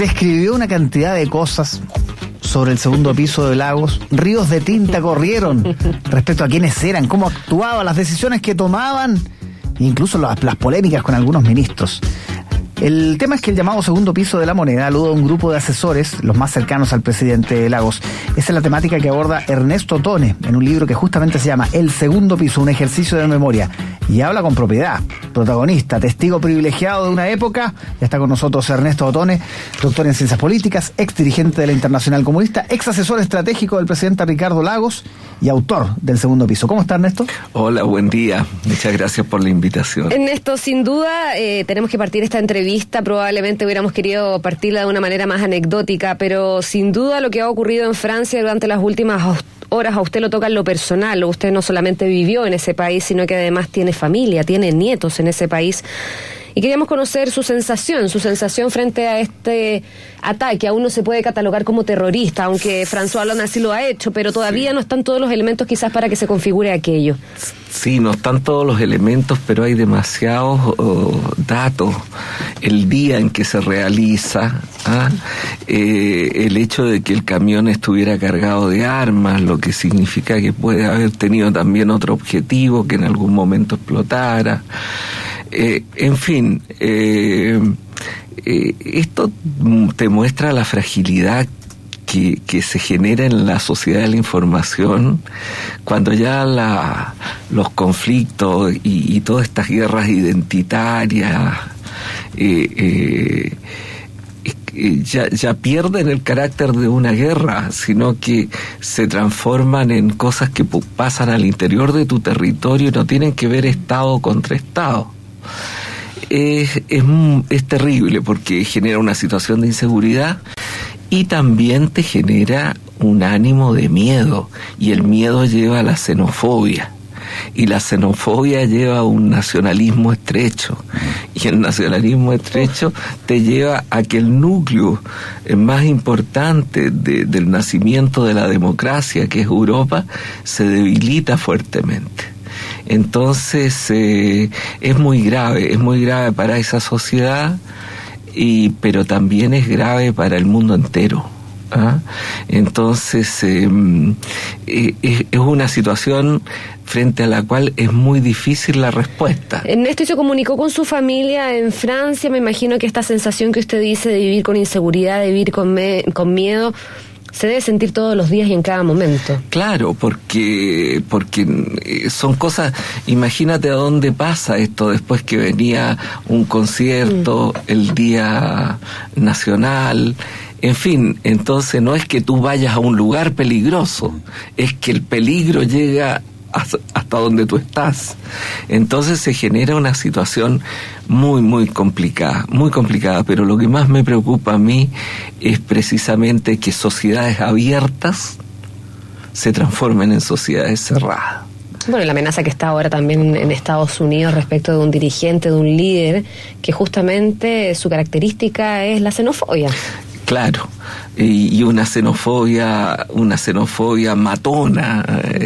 Se escribió una cantidad de cosas sobre el segundo piso de Lagos. Ríos de tinta corrieron respecto a quiénes eran, cómo actuaban, las decisiones que tomaban, incluso las polémicas con algunos ministros. El tema es que el llamado segundo piso de la moneda alude a un grupo de asesores, los más cercanos al presidente Lagos. Esa es la temática que aborda Ernesto Tone en un libro que justamente se llama El segundo piso, un ejercicio de memoria. Y habla con propiedad, protagonista, testigo privilegiado de una época. Ya está con nosotros Ernesto Tone, doctor en Ciencias Políticas, ex dirigente de la Internacional Comunista, ex asesor estratégico del presidente Ricardo Lagos y autor del segundo piso. ¿Cómo está, Ernesto? Hola, buen día. Muchas gracias por la invitación. Ernesto, sin duda tenemos que partir esta entrevista. Probablemente hubiéramos querido partirla de una manera más anecdótica, pero sin duda lo que ha ocurrido en Francia durante las últimas horas a usted lo toca en lo personal. Usted no solamente vivió en ese país, sino que además tiene familia, tiene nietos en ese país. Y queríamos conocer su sensación frente a este ataque. Aún no se puede catalogar como terrorista, aunque François Hollande así lo ha hecho, pero todavía no están todos los elementos quizás para que se configure aquello. Sí, no están todos los elementos, pero hay demasiados datos. El día en que se realiza, el hecho de que el camión estuviera cargado de armas, lo que significa que puede haber tenido también otro objetivo que en algún momento explotara. En fin, esto te muestra la fragilidad que se genera en la sociedad de la información cuando ya los conflictos y todas estas guerras identitarias ya pierden el carácter de una guerra, sino que se transforman en cosas que pasan al interior de tu territorio y no tienen que ver Estado contra Estado. Es terrible porque genera una situación de inseguridad y también te genera un ánimo de miedo, y el miedo lleva a la xenofobia, y la xenofobia lleva a un nacionalismo estrecho, y el nacionalismo estrecho te lleva a que el núcleo más importante del nacimiento de la democracia, que es Europa, se debilita fuertemente. Entonces es muy grave para esa sociedad, pero también es grave para el mundo entero. Entonces es una situación frente a la cual es muy difícil la respuesta. Ernesto, ¿y se comunicó con su familia en Francia? Me imagino que esta sensación que usted dice de vivir con inseguridad, de vivir con miedo, se debe sentir todos los días y en cada momento. Claro, porque son cosas. Imagínate a dónde pasa esto después que venía un concierto, el Día Nacional. En fin, entonces no es que tú vayas a un lugar peligroso, es que el peligro llega hasta donde tú estás. Entonces se genera una situación muy complicada, pero lo que más me preocupa a mí es precisamente que sociedades abiertas se transformen en sociedades cerradas. Bueno, y la amenaza que está ahora también en Estados Unidos respecto de un dirigente, de un líder, que justamente su característica es la xenofobia. Claro, y una xenofobia matona,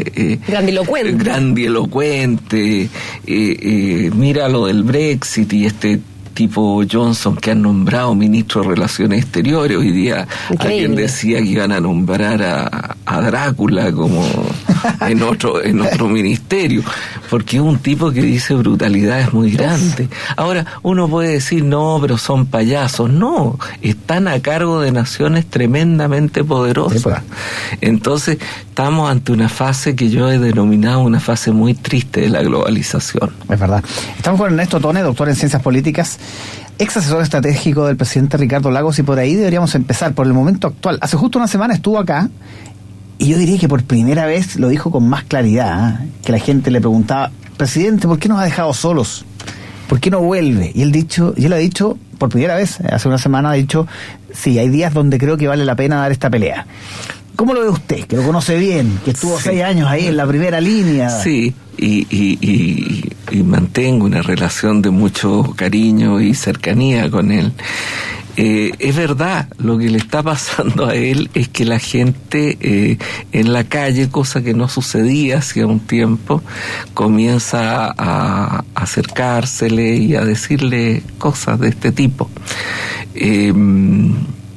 grandilocuente. Mira lo del Brexit y este tipo Johnson que han nombrado ministro de Relaciones Exteriores. Hoy día alguien decía que iban a nombrar a Drácula como en otro ministerio, porque es un tipo que dice brutalidades muy grandes. Ahora, uno puede decir, no, pero son payasos. No, están a cargo de naciones tremendamente poderosas. Entonces, estamos ante una fase que yo he denominado una fase muy triste de la globalización. Es verdad. Estamos con Ernesto Tone, doctor en Ciencias Políticas, ex asesor estratégico del presidente Ricardo Lagos, y por ahí deberíamos empezar, por el momento actual. Hace justo una semana estuvo acá, y yo diría que por primera vez lo dijo con más claridad, que la gente le preguntaba, presidente, ¿por qué nos ha dejado solos? ¿Por qué no vuelve? Y él ha dicho, por primera vez, hace una semana ha dicho, sí, hay días donde creo que vale la pena dar esta pelea. ¿Cómo lo ve usted, que lo conoce bien, que estuvo 6 años ahí en la primera línea? Sí, y mantengo una relación de mucho cariño y cercanía con él. Es verdad, lo que le está pasando a él es que la gente en la calle, cosa que no sucedía hacía un tiempo, comienza a acercársele y a decirle cosas de este tipo.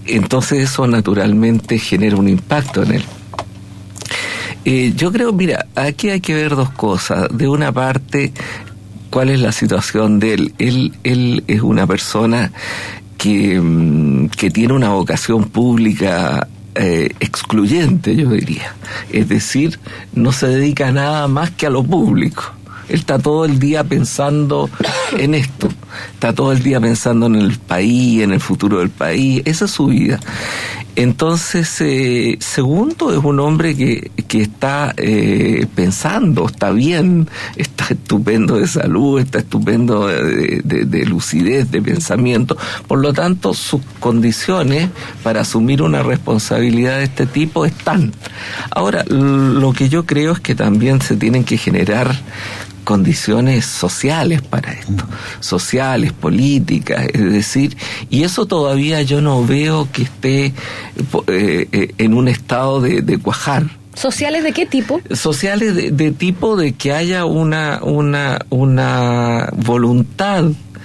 entonces eso naturalmente genera un impacto en él. Yo creo, mira, aquí hay que ver dos cosas. De una parte, ¿cuál es la situación de él? Él es una persona que tiene una vocación pública excluyente, yo diría. Es decir, no se dedica a nada más que a lo público. Él está todo el día pensando en esto, está todo el día pensando en el país, en el futuro del país, esa es su vida. Entonces, segundo, es un hombre que está pensando, está bien, está estupendo de salud, está estupendo de lucidez, de pensamiento. Por lo tanto, sus condiciones para asumir una responsabilidad de este tipo están. Ahora, lo que yo creo es que también se tienen que generar condiciones sociales para esto, sociales, políticas, es decir, y eso todavía yo no veo que esté en un estado de cuajar. ¿Sociales de qué tipo? Sociales de tipo de que haya una voluntad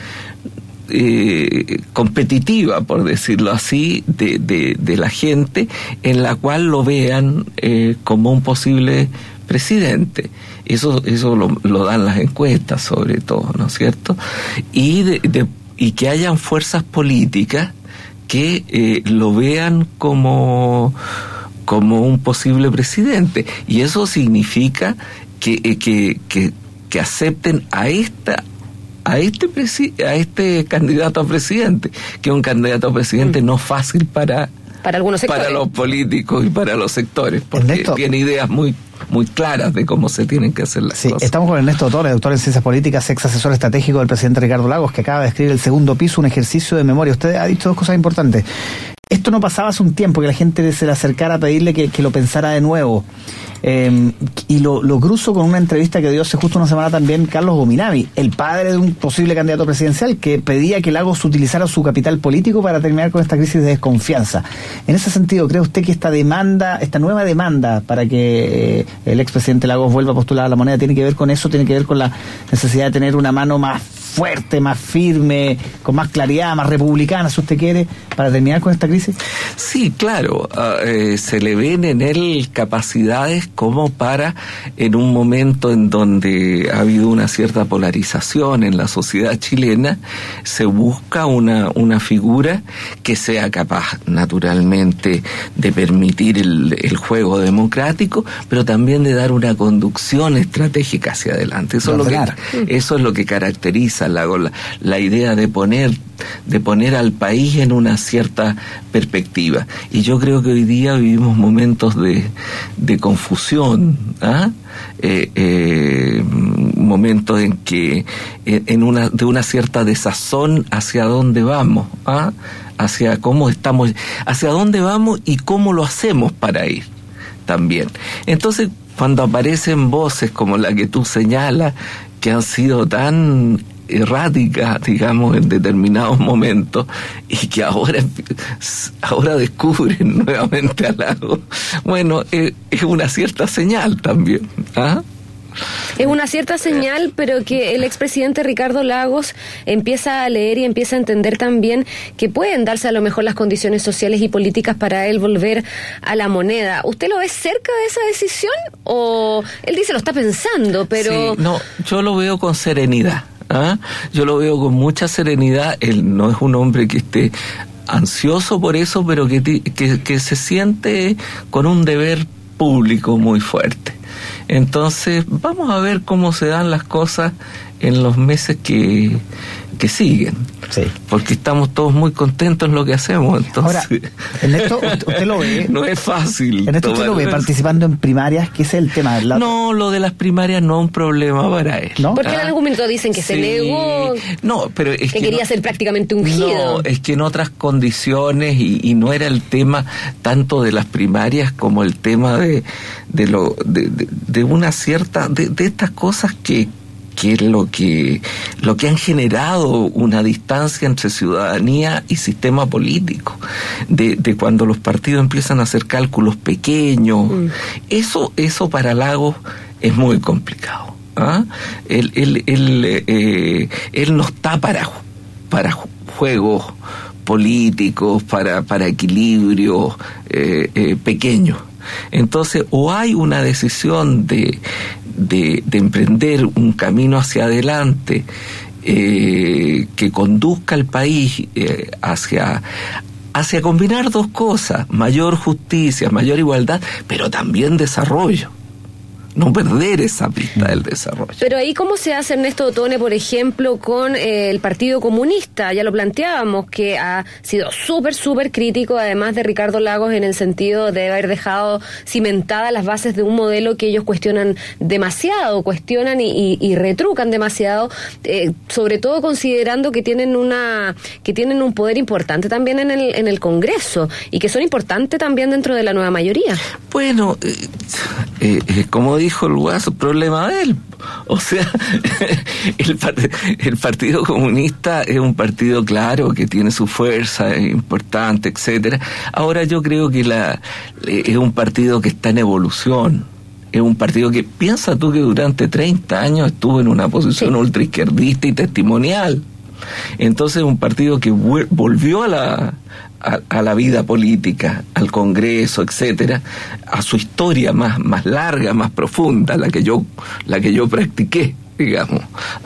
competitiva, por decirlo así, de la gente, en la cual lo vean como un posible presidente. Eso lo dan las encuestas, sobre todo, ¿no es cierto? Y que hayan fuerzas políticas que lo vean como un posible presidente. Y eso significa que acepten a este candidato a presidente, que es un candidato a presidente no fácil para algunos sectores, para los políticos y para los sectores, porque Ernesto tiene ideas muy claras de cómo se tienen que hacer las cosas. Estamos con Ernesto Torres, doctor en Ciencias Políticas, ex asesor estratégico del presidente Ricardo Lagos, que acaba de escribir El segundo piso, un ejercicio de memoria. Usted ha dicho dos cosas importantes. Esto no pasaba hace un tiempo, que la gente se le acercara a pedirle que lo pensara de nuevo. Y lo cruzo con una entrevista que dio hace justo una semana también Carlos Gominami, el padre de un posible candidato presidencial, que pedía que Lagos utilizara su capital político para terminar con esta crisis de desconfianza. En ese sentido, ¿cree usted que esta nueva demanda para que el expresidente Lagos vuelva a postular a la moneda tiene que ver con eso, tiene que ver con la necesidad de tener una mano más fuerte, más firme, con más claridad, más republicana, si usted quiere, para terminar con esta crisis? Sí, claro. Se le ven en él capacidades como para, en un momento en donde ha habido una cierta polarización en la sociedad chilena, se busca una figura que sea capaz, naturalmente, de permitir el juego democrático, pero también de dar una conducción estratégica hacia adelante. Eso es lo que caracteriza la idea de poner al país en una cierta perspectiva. Y yo creo que hoy día vivimos momentos de confusión, momentos en que de una cierta desazón hacia dónde vamos, hacia cómo estamos, hacia dónde vamos y cómo lo hacemos para ir también. Entonces, cuando aparecen voces como la que tú señalas, que han sido tan erráticas, digamos, en determinados momentos, y que ahora descubren nuevamente a Lagos, bueno, es una cierta señal también. Es una cierta señal, pero que el expresidente Ricardo Lagos empieza a leer y empieza a entender también que pueden darse a lo mejor las condiciones sociales y políticas para él volver a la moneda. ¿Usted lo ve cerca de esa decisión? O él dice lo está pensando, pero... Sí, no, yo lo veo con serenidad. Yo lo veo con mucha serenidad. Él no es un hombre que esté ansioso por eso, pero que se siente con un deber público muy fuerte. Entonces, vamos a ver cómo se dan las cosas en los meses que siguen. Sí. Porque estamos todos muy contentos en lo que hacemos. Entonces, ahora, Ernesto, ¿usted lo ve? No es fácil. Ernesto, ¿usted lo ve participando en primarias? ¿Qué es el tema? No, lo de las primarias no es un problema para él. ¿No? Porque en algún momento dicen que se negó, no, pero es que quería ser prácticamente ungido. No, es que en otras condiciones, y no era el tema tanto de las primarias como el tema de una cierta, de estas cosas que es lo que han generado una distancia entre ciudadanía y sistema político, de cuando los partidos empiezan a hacer cálculos pequeños. Eso para Lagos es muy complicado. Él no está para juegos políticos, para equilibrios pequeños. Entonces, o hay una decisión de emprender un camino hacia adelante que conduzca al país hacia combinar dos cosas: mayor justicia, mayor igualdad, pero también desarrollo. No perder esa pista del desarrollo. Pero ahí, ¿cómo se hace, Ernesto Otone, por ejemplo, con el Partido Comunista? Ya lo planteábamos, que ha sido súper crítico, además de Ricardo Lagos, en el sentido de haber dejado cimentadas las bases de un modelo que ellos cuestionan demasiado, y retrucan demasiado, sobre todo considerando que tienen un poder importante también en el Congreso, y que son importantes también dentro de la nueva mayoría. Bueno, como dijo el Guaso, problema de él. O sea, el Partido Comunista es un partido, claro, que tiene su fuerza, es importante, etcétera. Ahora yo creo que es un partido que está en evolución. Es un partido que, piensa tú que durante 30 años estuvo en una posición ultraizquierdista y testimonial. Entonces, un partido que volvió a la vida política, al Congreso, etcétera, a su historia más larga, más profunda, la que yo practiqué, digamos,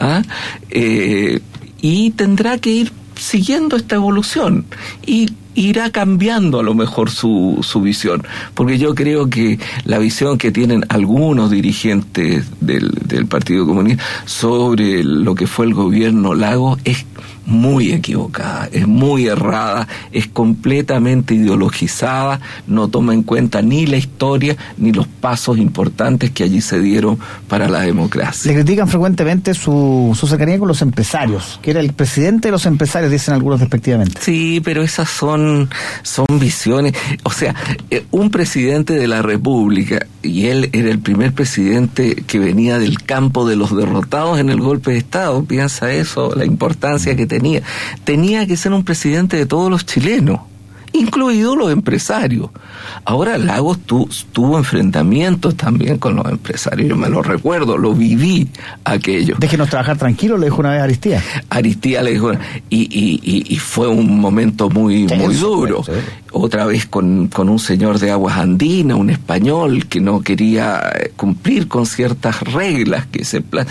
y tendrá que ir siguiendo esta evolución y irá cambiando a lo mejor su visión, porque yo creo que la visión que tienen algunos dirigentes del Partido Comunista sobre lo que fue el gobierno Lagos es muy equivocada, es muy errada, es completamente ideologizada, no toma en cuenta ni la historia ni los pasos importantes que allí se dieron para la democracia. Le critican frecuentemente su cercanía con los empresarios, que era el presidente de los empresarios, dicen algunos despectivamente. Sí, pero esas son visiones. O sea, un presidente de la República, y él era el primer presidente que venía del campo de los derrotados en el golpe de Estado, piensa eso, la importancia que tenía que ser un presidente de todos los chilenos, incluidos los empresarios. Ahora Lagos tuvo enfrentamientos también con los empresarios, yo me lo recuerdo, lo viví aquello. Déjenos trabajar tranquilo, le dijo una vez Aristía. Aristía le dijo, y fue un momento muy duro. Sí. Otra vez con un señor de Aguas Andinas, un español que no quería cumplir con ciertas reglas que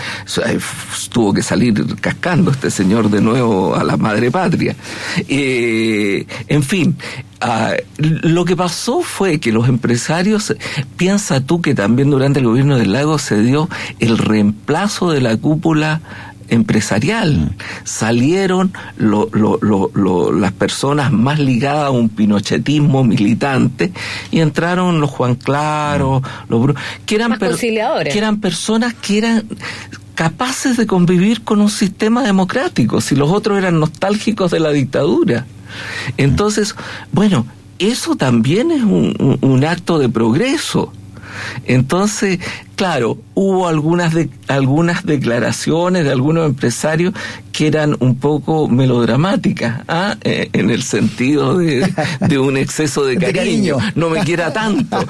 tuvo que salir cascando este señor de nuevo a la madre patria. En fin, lo que pasó fue que los empresarios, piensa tú que también durante el gobierno de Lagos se dio el reemplazo de la cúpula empresarial. Salieron las personas más ligadas a un pinochetismo militante y entraron los Juan Claro, que eran conciliadores, que eran personas que eran capaces de convivir con un sistema democrático, si los otros eran nostálgicos de la dictadura. Entonces, bueno, eso también es un acto de progreso. Entonces, claro, hubo algunas declaraciones de algunos empresarios que eran un poco melodramáticas, en el sentido de un exceso de cariño. No me quiera tanto,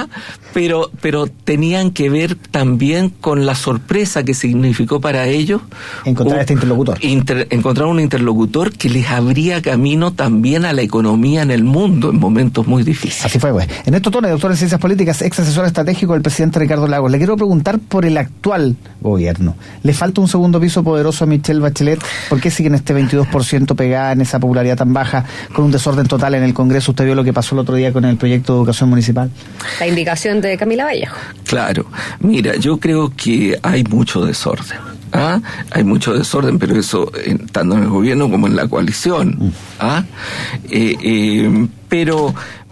pero tenían que ver también con la sorpresa que significó para ellos encontrar este interlocutor. Encontrar un interlocutor que les abría camino también a la economía en el mundo en momentos muy difíciles. Así fue, güey. Ernesto Otone, doctor en Ciencias Políticas, ex asesor estratégico del presidente Ricardo Lagos. Le quiero preguntar por el actual gobierno. ¿Le falta un segundo piso poderoso a Michelle Bachelet? ¿Por qué siguen este 22% pegada en esa popularidad tan baja, con un desorden total en el Congreso? Usted vio lo que pasó el otro día con el proyecto de educación municipal. La indicación de Camila Vallejo. Claro. Mira, yo creo que hay mucho desorden. Hay mucho desorden, pero eso tanto en el gobierno como en la coalición. Pero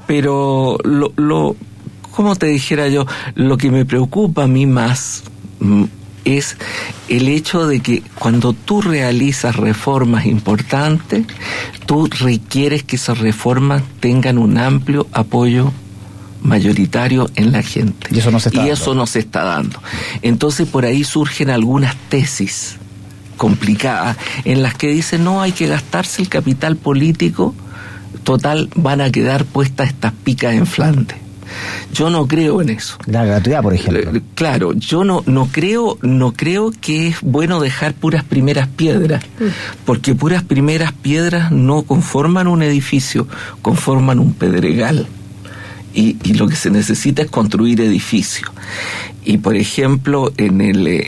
como te dijera yo, lo que me preocupa a mí más es el hecho de que cuando tú realizas reformas importantes, tú requieres que esas reformas tengan un amplio apoyo mayoritario en la gente. Y eso no se está dando. Entonces por ahí surgen algunas tesis complicadas en las que dicen no hay que gastarse el capital político, total van a quedar puestas estas picas en Flandes. Yo no creo en eso. La gratuidad, por ejemplo. Claro, yo no creo que es bueno dejar puras primeras piedras, porque puras primeras piedras no conforman un edificio, conforman un pedregal. Y lo que se necesita es construir edificios. Y por ejemplo, en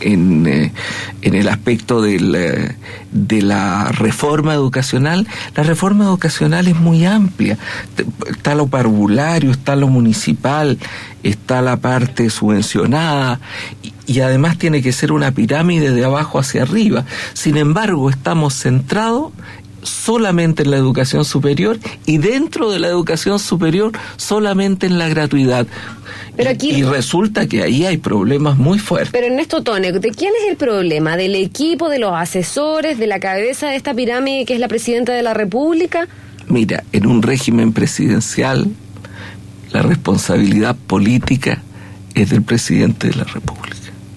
el aspecto de la reforma educacional, la reforma educacional es muy amplia. Está lo parvulario, está lo municipal, está la parte subvencionada, y además tiene que ser una pirámide de abajo hacia arriba. Sin embargo, estamos centrados solamente en la educación superior, y dentro de la educación superior solamente en la gratuidad. Pero aquí, y resulta que ahí hay problemas muy fuertes. Pero Ernesto Tone, ¿de quién es el problema? ¿Del equipo, de los asesores, de la cabeza de esta pirámide que es la presidenta de la República? Mira, en un régimen presidencial la responsabilidad política es del presidente de la República.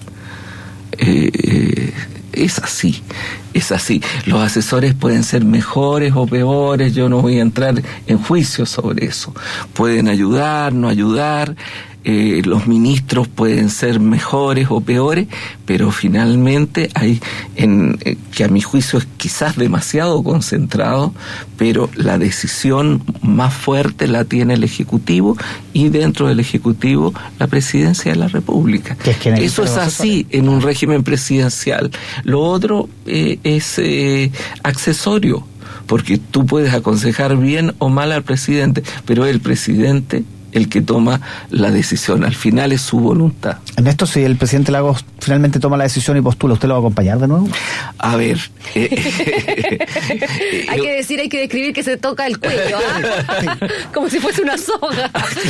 Es así. Los asesores pueden ser mejores o peores, yo no voy a entrar en juicio sobre eso. Pueden ayudar, no ayudar, los ministros pueden ser mejores o peores, pero finalmente hay, que a mi juicio es quizás demasiado concentrado, pero la decisión más fuerte la tiene el Ejecutivo, y dentro del Ejecutivo la Presidencia de la República. Eso es así en un régimen presidencial. Lo otro es accesorio, porque tú puedes aconsejar bien o mal al presidente, pero el presidente el que toma la decisión. Al final es su voluntad. Ernesto, si el presidente Lagos finalmente toma la decisión y postula, ¿usted lo va a acompañar de nuevo? A ver. Hay que describir que se toca el cuello, ¿ah? Como si fuese una soga.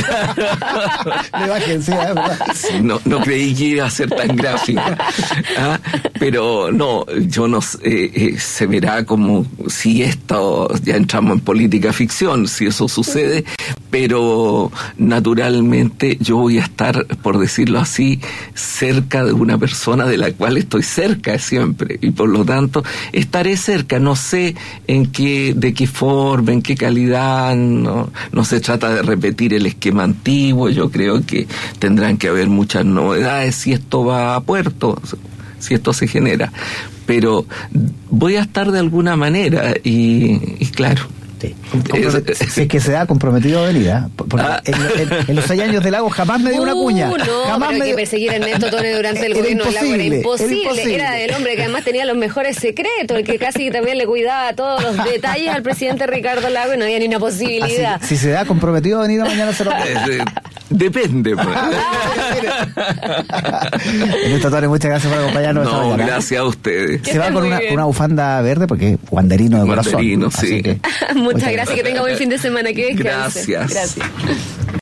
No creí que iba a ser tan gráfica. ¿Ah? Pero no, yo no se verá como si esto, ya entramos en política ficción, si eso sucede, pero naturalmente yo voy a estar, por decirlo así, cerca de una persona de la cual estoy cerca siempre, y por lo tanto estaré cerca. No sé de qué forma, en qué calidad, no se trata de repetir el esquema antiguo. Yo creo que tendrán que haber muchas novedades si esto va a puerto, si esto se genera, pero voy a estar de alguna manera, y claro. Sí. Si es que se ha comprometido a venir, ¿eh? Porque en los 6 años de Lagos jamás me dio una cuña. Jamás pero hay que perseguir a Ernesto Tone durante el gobierno de Lagos era imposible. Era el hombre que además tenía los mejores secretos, el que casi también le cuidaba todos los detalles al presidente Ricardo Lagos, y no había ni una posibilidad. Si se ha comprometido a venir mañana, se lo depende. Pues. Ernesto Tone, muchas gracias por acompañarnos. No, gracias a ustedes. Se va con una bufanda verde porque guanderino de corazón. Guanderino, sí. Muchas gracias, que tenga buen fin de semana. Que descanse. Gracias.